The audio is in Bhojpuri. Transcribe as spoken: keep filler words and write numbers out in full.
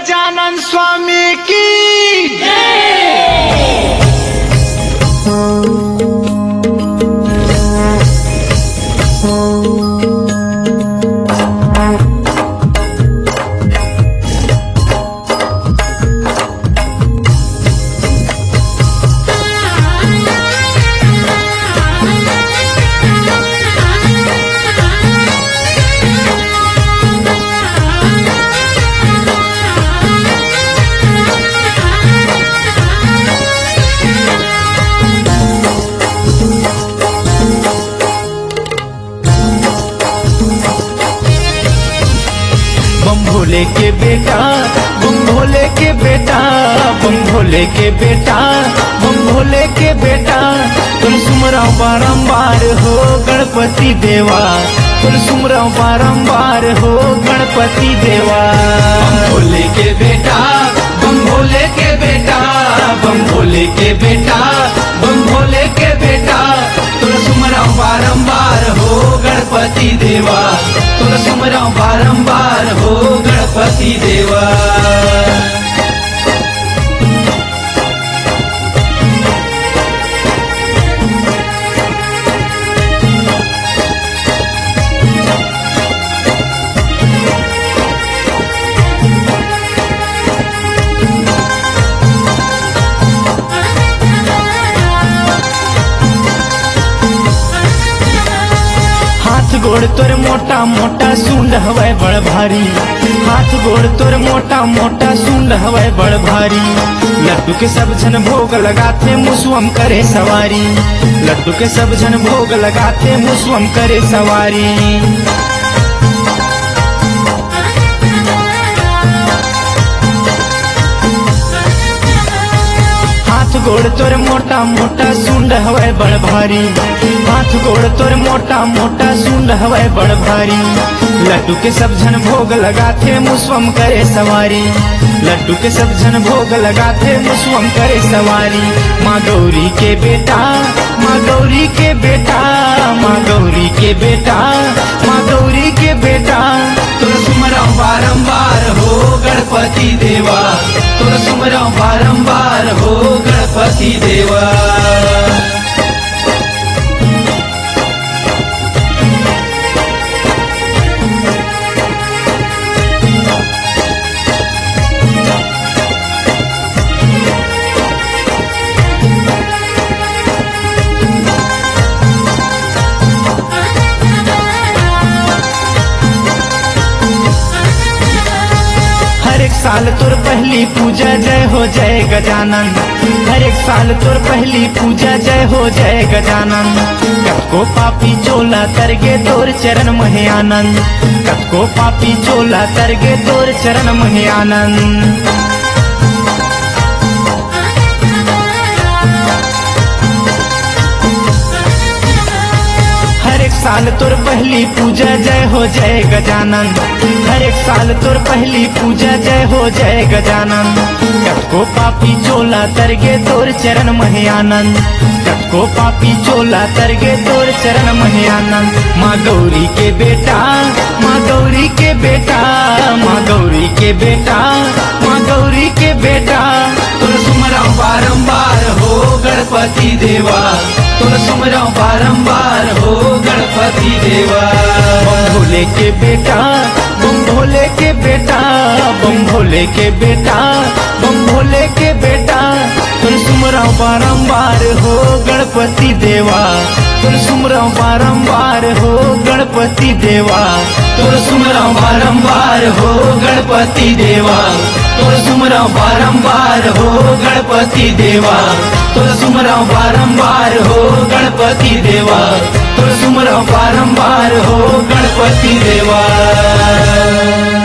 गजानन स्वामी की जय। बम भोले के बेटा बम भोले के बेटा बम भोले के बेटा बम भोले के बेटा तुम सुमरा बारंबार हो गणपति देवा तुम सुमरा बारंबार हो गणपति देवा। बम भोले के बेटा बम भोले के बेटा बम भोले के बेटा बम भोले के बेटा तुम सुमरा बारंबार हो गणपति देवा तुम सुमरा बारंबार हो गणपति देवा। हाथ गोड़ तोर मोटा मोटा सूंड हवै बड़ भारी हाथ गोड़ तोर मोटा मोटा सूंड हवै बड़ भारी। लड्डू के सब जन भोग लगाते मुसवम करे सवारी लड्डू के सब जन भोग लगाते मुसवम करे सवारी। हाथ गोड़ तोर मोटा मोटा सूंड हवै बड़ भारी हाथ गोड़ तोर मोटा मोटा सूंड हवै बड़ भारी। लड्डू के सब जन भोग लगाते मुसवम करे सवारी लड्डू के सब जन भोग लगाते मुसवम करे सवारी। माँ गौरी के बेटा माँ गौरी के बेटा माँ गौरी के बेटा माँ गौरी के बेटा तुम सुमरा बारंबार हो गणपति देवा तुम सुमरा बारंबार हो गणपति देवा। हर एक साल तोर पहली पूजा जय हो जय गजानन हर एक साल तोर पहली पूजा जय हो जय गजानन। कतको पापी चोला तरगे तोर चरण महे आनंद कतको पापी चोला तरगे तोर चरण महे आनंद। हर एक साल तोर पहली पूजा जय हो जय गजानन हर एक साल तोर पहली पूजा जय हो जय गजानन। कतको पापी चोला तरगे तोर चरण महे आनंद कतको पापी चोला तरगे तोर चरण महे आनंद। माँ गौरी के बेटा माँ गौरी के बेटा माँ गौरी के बेटा माँ गौरी के बेटा तुम सुमरा बारंबार हो गणपति देवा तुम सुमरा बारंबार हो गणपति देवा। बम भोले के बेटा बम भोले के बेटा बम भोले के बेटा बम भोले के बेटा तुम सुमरा बारंबार हो गणपति देवा तुम सुमरा बारंबार हो गणपति देवा तुम सुमरा बारंबार हो गणपति देवा तुम सुमरा बारंबार हो गणपति देवा तुम सुमरा बारंबार हो गणपति देवा तुम सुमरा बारंबार हो गणपति देवा।